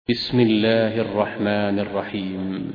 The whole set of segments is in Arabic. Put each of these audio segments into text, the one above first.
بسم الله الرحمن الرحيم.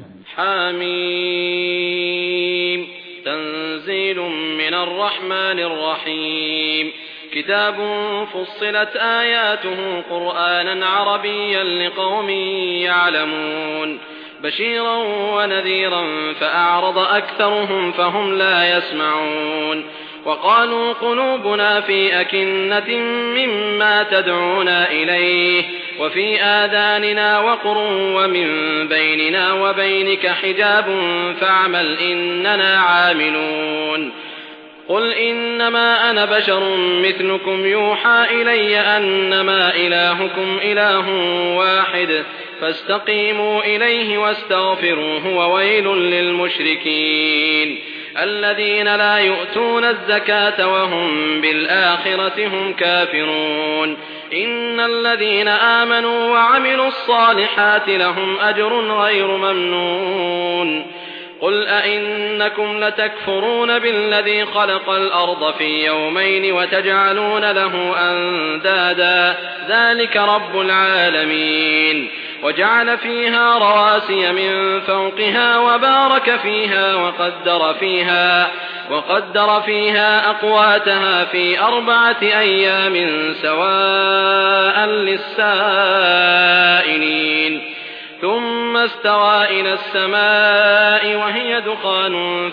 حميم. تنزيل من الرحمن الرحيم. كتاب فصلت آياته قرآنا عربيا لقوم يعلمون، بشيرا ونذيرا فأعرض أكثرهم فهم لا يسمعون. وقالوا قلوبنا في أكنة مما تدعونا إليه وفي آذاننا وقر ومن بيننا وبينك حجاب فاعمل إننا عاملون. قل إنما أنا بشر مثلكم يوحى إلي أنما إلهكم إله واحد فاستقيموا إليه واستغفروه وويل للمشركين الذين لا يؤتون الزكاة وهم بالآخرة هم كافرون. إن الذين آمنوا وعملوا الصالحات لهم أجر غير ممنون. قل أئنكم لتكفرون بالذي خلق الأرض في يومين وتجعلون له أندادا دَلِكَ رب العالمين. وجعل فيها رواسي من فوقها وبارك فيها وقدر فيها أقواتها في 4 أيام سواء للسائلين. ثم استوى إلى السماء وهي دخان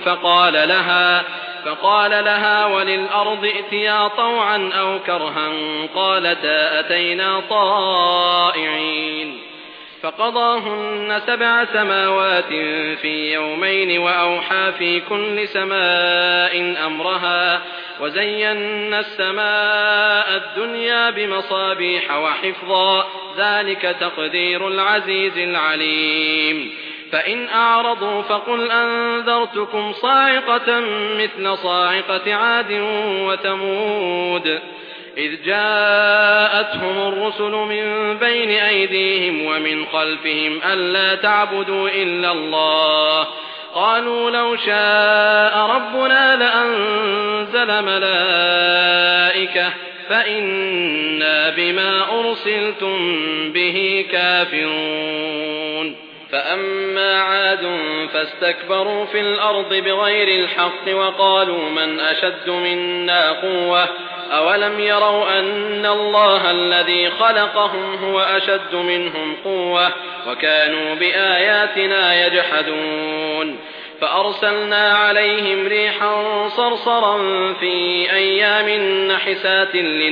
فقال لها وللأرض ائتيا طوعا أو كرها قالتا أتينا طائعين. فقضاهن 7 سماوات في يومين وأوحى في كل سماء أمرها وزينا السماء الدنيا بمصابيح وحفظا ذلك تقدير العزيز العليم. فإن أعرضوا فقل أنذرتكم صاعقة مثل صاعقة عاد وثمود إذ جاءتهم الرسل من بين أيديهم ومن خلفهم ألا تعبدوا إلا الله قالوا لو شاء ربنا لأنزل ملائكة فإنا بما أرسلتم به كافرون. فأما عاد فاستكبروا في الأرض بغير الحق وقالوا من أشد منا قوة أولم يروا أن الله الذي خلقهم هو أشد منهم قوة وكانوا بآياتنا يجحدون. فأرسلنا عليهم ريحا صرصرا في أيام نحسات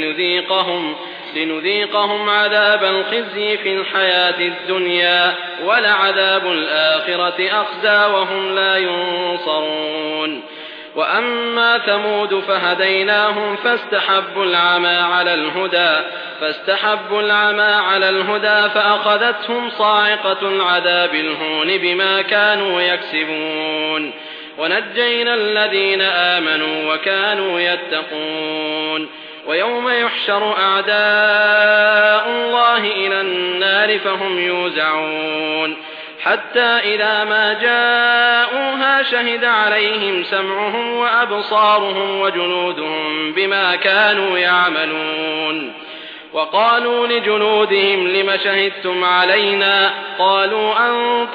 لنذيقهم عذاب الخزي في الحياة الدنيا ولعذاب الآخرة أخزى وهم لا ينصرون. وأما ثمود فهديناهم فاستحبوا العمى على الهدى فأخذتهم صاعقة العذاب الهون بما كانوا يكسبون. ونجينا الذين آمنوا وكانوا يتقون. ويوم يحشر أعداء الله إلى النار فهم يوزعون حتى إذا ما جاءوها شهد عليهم سمعهم وأبصارهم وجلودهم بما كانوا يعملون. وقالوا لجلودهم لم شهدتم علينا قالوا